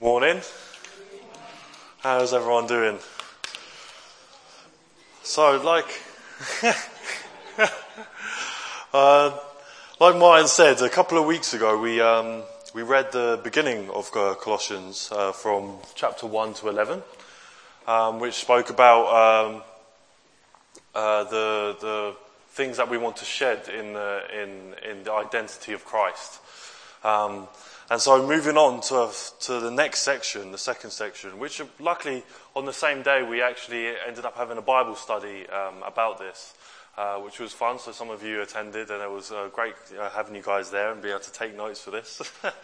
Morning. How's everyone doing? So, like Martin said, a couple of weeks ago we read the beginning of Colossians from chapter 1 to 11, which spoke about the things that we want to shed in the identity of Christ. And so moving on to the next section, the second section, which luckily on the same day we actually ended up having a Bible study about this, which was fun. So some of you attended, and it was great having you guys there and being able to take notes for this.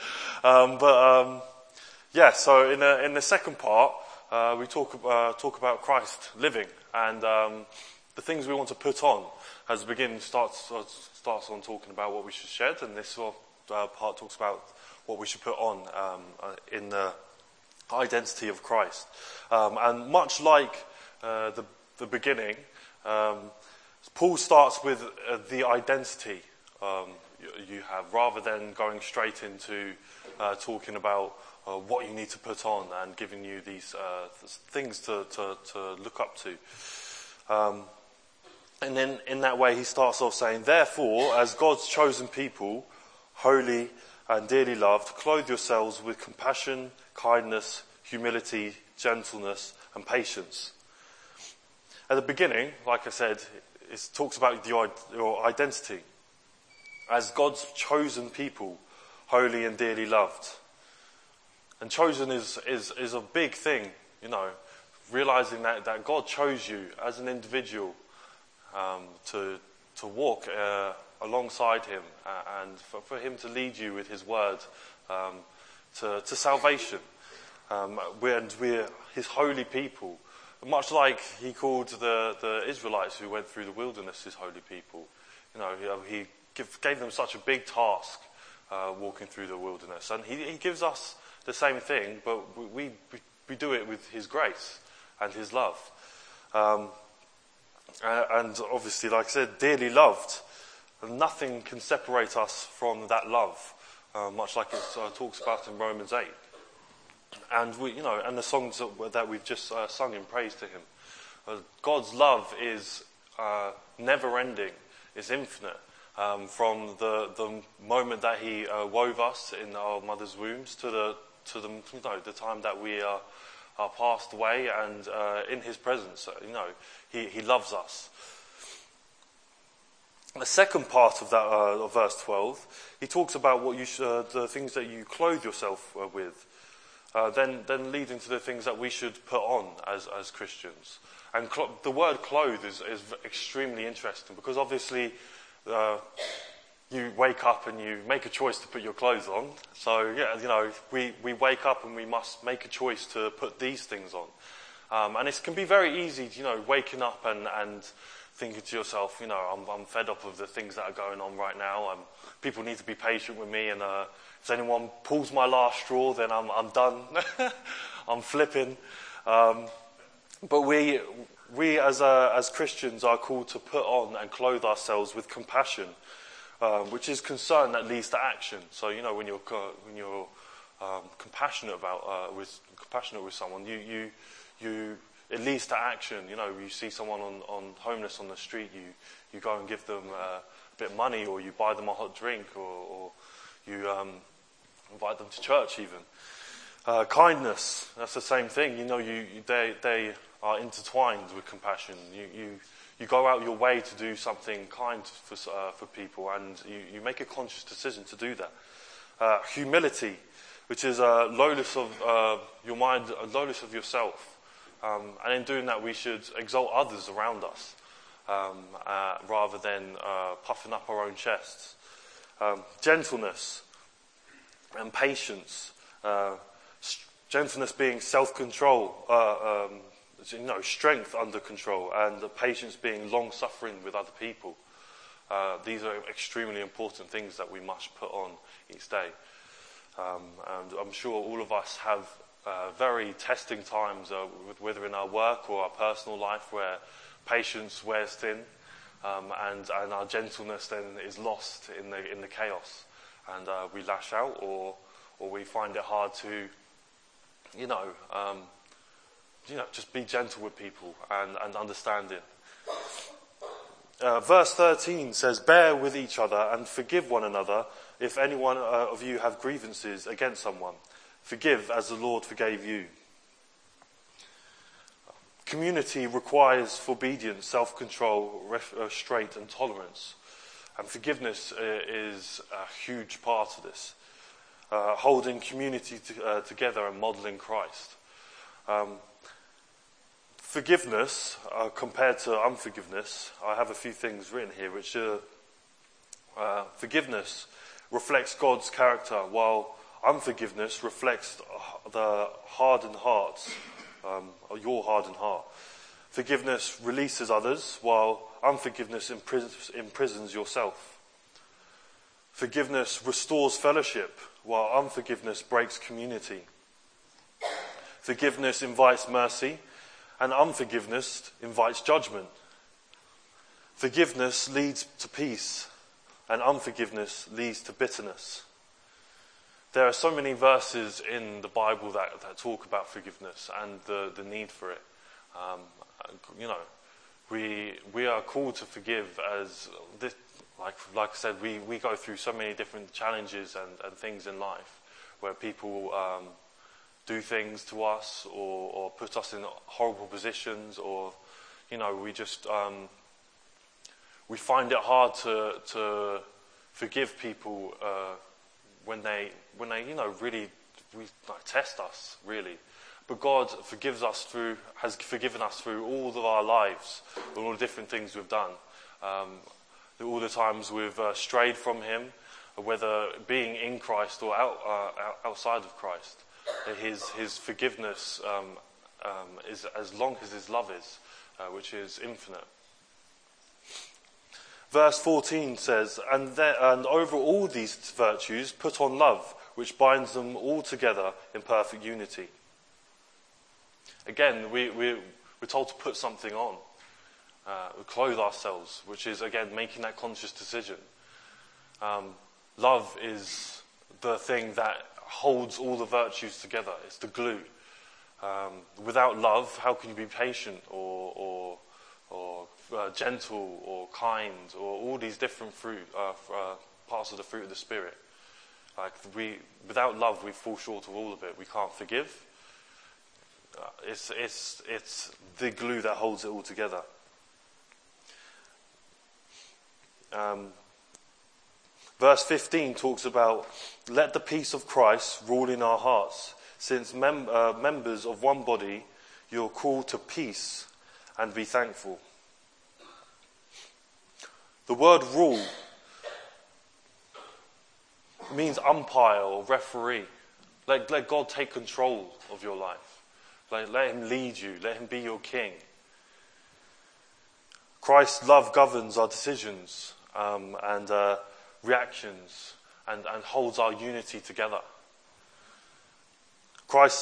So in the second part, we talk about Christ living and the things we want to put on. As the beginning starts on talking about what we should shed, and this part talks about what we should put on in the identity of Christ. And much like the beginning, Paul starts with the identity you have, rather than going straight into talking about what you need to put on and giving you these things to look up to. And then in that way he starts off saying, "Therefore, as God's chosen people, holy and dearly loved, clothe yourselves with compassion, kindness, humility, gentleness, and patience." At the beginning, like I said, it talks about your identity as God's chosen people, holy and dearly loved. And chosen is a big thing, realizing that God chose you as an individual to walk alongside him and for him to lead you with his word to salvation. We're his holy people, much like he called the Israelites who went through the wilderness his holy people. He gave them such a big task walking through the wilderness, and he gives us the same thing, but we do it with his grace and his love. And obviously, like I said, dearly loved. Nothing can separate us from that love, much like it talks about in Romans 8. And and the songs that we've just sung in praise to him. God's love is never-ending, is infinite. From the moment that he wove us in our mother's wombs to the time that we are passed away, and in his presence, he loves us. The second part of that, of verse 12, he talks about what the things that you clothe yourself with, then leading to the things that we should put on as Christians. And the word clothe is extremely interesting, because obviously you wake up and you make a choice to put your clothes on. So we wake up and we must make a choice to put these things on. And it can be very easy, waking up and thinking to yourself, I'm fed up of the things that are going on right now. People need to be patient with me, and if anyone pulls my last straw, then I'm done. I'm flipping. But we as Christians are called to put on and clothe ourselves with compassion, which is concern that leads to action. So when you're compassionate with someone, it leads to action. You see someone on homeless on the street, you go and give them a bit of money, or you buy them a hot drink, or you invite them to church even. Kindness, that's the same thing. They are intertwined with compassion. You go out your way to do something kind for people, and you make a conscious decision to do that. Humility, which is a lowness of your mind, a lowness of yourself. And in doing that, we should exalt others around us, rather than puffing up our own chests. Gentleness and patience. Gentleness being self-control, strength under control, and patience being long-suffering with other people. These are extremely important things that we must put on each day. And I'm sure all of us have very testing times, whether in our work or our personal life, where patience wears thin, and our gentleness then is lost in the chaos, and we lash out, or we find it hard to just be gentle with people and understanding. Verse 13 says, "Bear with each other and forgive one another if any one of you have grievances against someone. Forgive as the Lord forgave you." Community requires obedience, self-control, restraint and tolerance. And forgiveness is a huge part of this. Holding community together and modelling Christ. Forgiveness compared to unforgiveness, I have a few things written here, which forgiveness reflects God's character, while unforgiveness reflects the hardened hearts, your hardened heart. Forgiveness releases others, while unforgiveness imprisons yourself. Forgiveness restores fellowship, while unforgiveness breaks community. Forgiveness invites mercy, and unforgiveness invites judgment. Forgiveness leads to peace, and unforgiveness leads to bitterness. There are so many verses in the Bible that talk about forgiveness and the need for it. We are called to forgive as this, like I said, we go through so many different challenges and things in life where people do things to us or put us in horrible positions, or we just we find it hard to forgive people when they really test us, really. But God has forgiven us through all of our lives, all the different things we've done, all the times we've strayed from Him, whether being in Christ or outside of Christ. His forgiveness is as long as His love is, which is infinite. Verse 14 says, and over all these virtues put on love, which binds them all together in perfect unity. Again, we're told to put something on, clothe ourselves, which is, again, making that conscious decision. Love is the thing that holds all the virtues together. It's the glue. Without love, how can you be patient or gentle or kind, or all these different parts of the fruit of the Spirit? Without love, we fall short of all of it. We can't forgive. It's the glue that holds it all together. Verse 15 talks about, let the peace of Christ rule in our hearts. Since members of one body, you're called to peace and be thankful. The word rule means umpire or referee. Let God take control of your life. Let Him lead you. Let Him be your king. Christ's love governs our decisions and reactions and holds our unity together. Christ's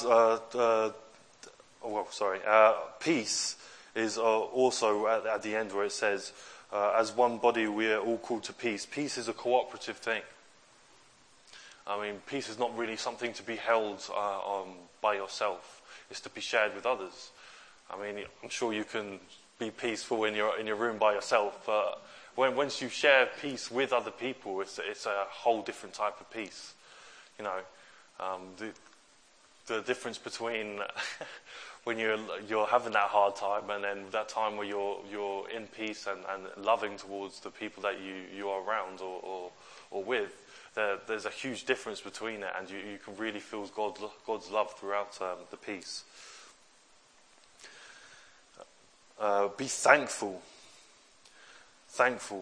peace is also at the end where it says, as one body we are all called to peace. Peace is a cooperative thing. I mean, peace is not really something to be held by yourself. It's to be shared with others. I mean, I'm sure you can be peaceful in your room by yourself, but once you share peace with other people, it's a whole different type of peace. The difference between when you're having that hard time and then that time where you're in peace and loving towards the people that you are around or with. There's a huge difference between it, and you can really feel God's love throughout the peace. Be thankful. Thankful.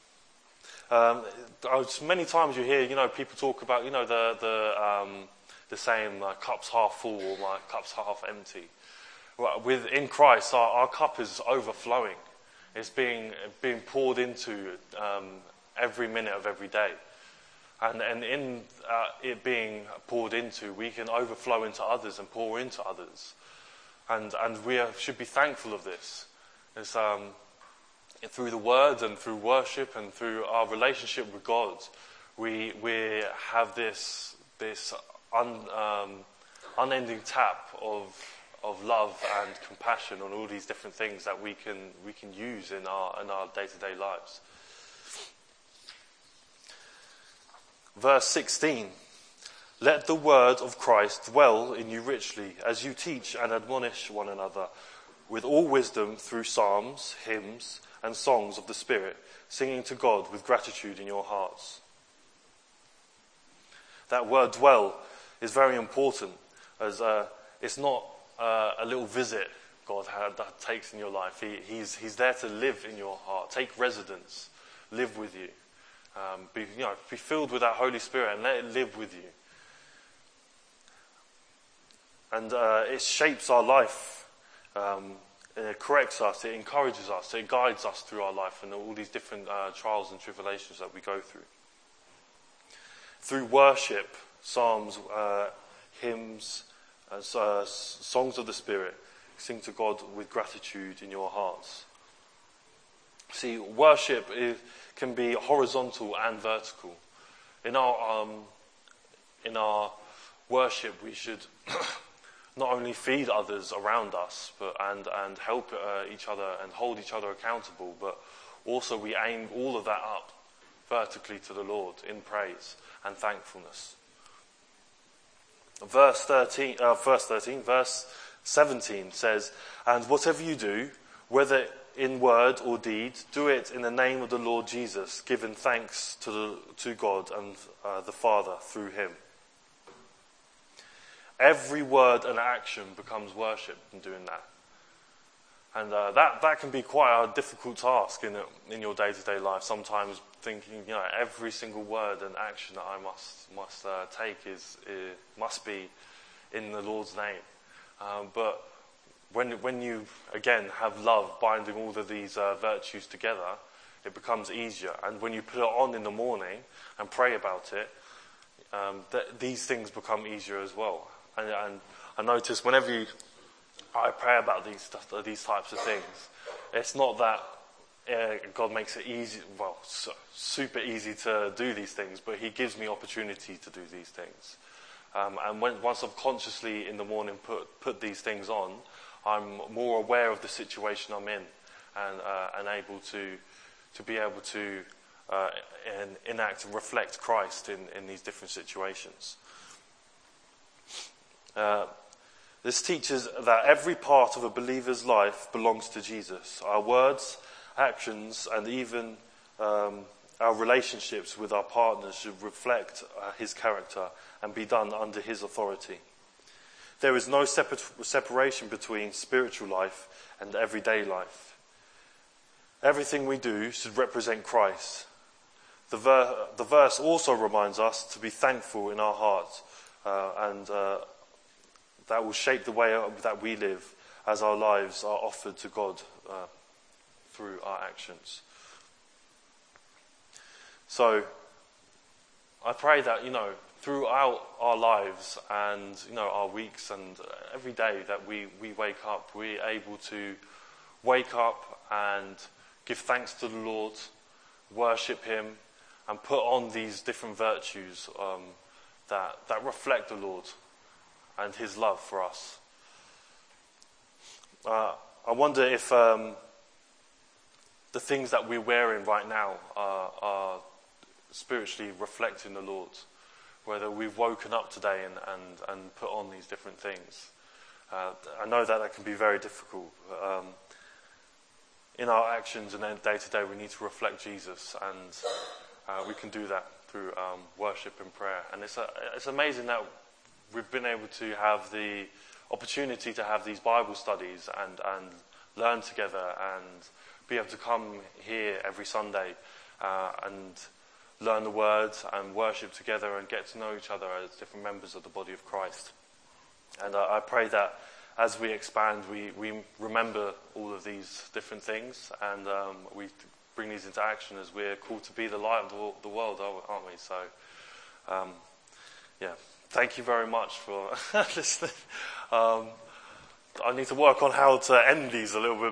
Many times you hear, people talk about, the saying, "Cup's half full" or "My cup's half empty." Well, in Christ, our cup is overflowing. It's being poured into every minute of every day. And in it being poured into, we can overflow into others and pour into others. And we should be thankful of this. It's through the Word and through worship and through our relationship with God, we have this unending tap of love and compassion on all these different things that we can use in our day-to-day lives. Verse 16. Let the word of Christ dwell in you richly, as you teach and admonish one another with all wisdom through psalms, hymns, and songs of the Spirit, singing to God with gratitude in your hearts. That word dwell is very important, as it's not a little visit God that takes in your life. He's there to live in your heart, take residence, live with you. Be filled with that Holy Spirit and let it live with you. And it shapes our life. It corrects us, it encourages us, it guides us through our life and all these different trials and tribulations that we go through. Through worship, psalms, hymns, songs of the Spirit, sing to God with gratitude in your hearts. See, worship can be horizontal and vertical. In our worship, we should not only feed others around us, and help each other and hold each other accountable, but also we aim all of that up vertically to the Lord in praise and thankfulness. Verse 17 says, "And whatever you do, whether in word or deed, do it in the name of the Lord Jesus, giving thanks to God and the Father through him." Every word and action becomes worship in doing that. And that can be quite a difficult task in your day-to-day life. Sometimes thinking, every single word and action that I must take must be in the Lord's name. But when you again have love binding all of these virtues together, it becomes easier. And when you put it on in the morning and pray about it, these things become easier as well. And I notice whenever I pray about these types of things, it's not that God makes it easy, super easy to do these things, but he gives me opportunity to do these things. And once I've consciously in the morning put these things on, I'm more aware of the situation I'm in and able to be able to enact and reflect Christ in these different situations. This teaches that every part of a believer's life belongs to Jesus. Our words, actions, and even our relationships with our partners should reflect his character and be done under his authority. There is no separation between spiritual life and everyday life. Everything we do should represent Christ. The verse also reminds us to be thankful in our hearts, and that will shape the way that we live as our lives are offered to God through our actions. So, I pray that, throughout our lives and, our weeks and every day that we wake up, we're able to wake up and give thanks to the Lord, worship him, and put on these different virtues that reflect the Lord and his love for us. I wonder if the things that we're wearing right now are spiritually reflecting the Lord, whether we've woken up today and put on these different things. I know that can be very difficult. In our actions and day to day, we need to reflect Jesus, and we can do that through worship and prayer. And it's amazing that we've been able to have the opportunity to have these Bible studies and learn together and be able to come here every Sunday and learn the words and worship together and get to know each other as different members of the body of Christ. And I pray that as we expand, we remember all of these different things and we bring these into action as we're called to be the light of the world, aren't we? So, thank you very much for listening. I need to work on how to end these a little bit